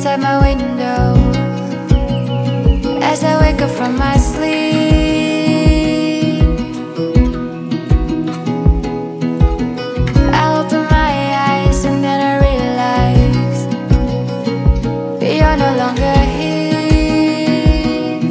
outside my window as I wake up from my sleep. I open my eyes and then I realize you're no longer here,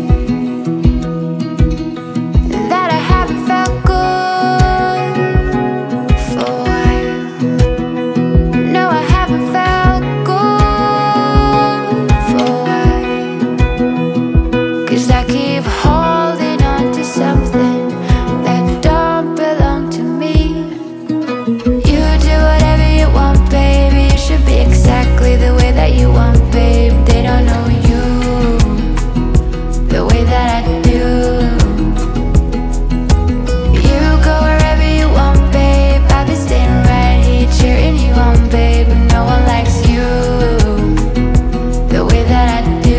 that I haven't felt good for a while. No, I haven't felt good for a while, 'cause I keep holding on to something that don't belong to me. You do whatever you want, baby. You should be exactly the way that you want, babe. They don't know you the way that I do. You go wherever you want, babe. I've been staying right here cheering you on, babe. But no one likes you the way that I do.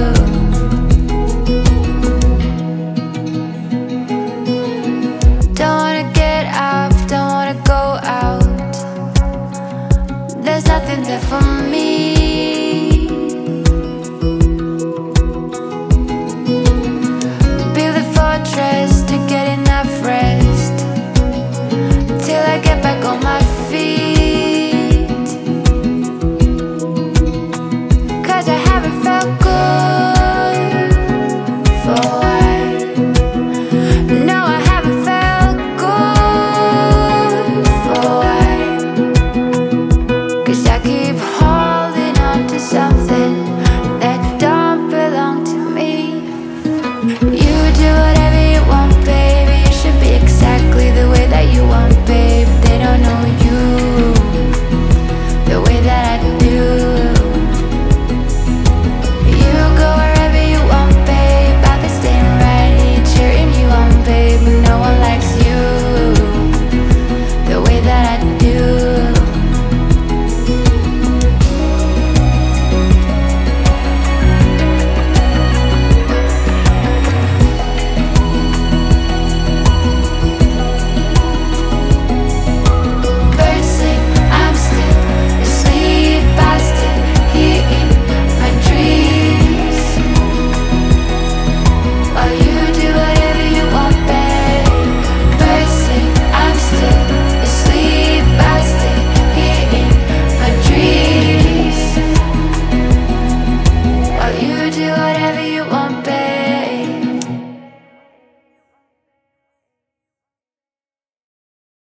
Don't wanna get up, don't wanna go out. There's nothing there for me.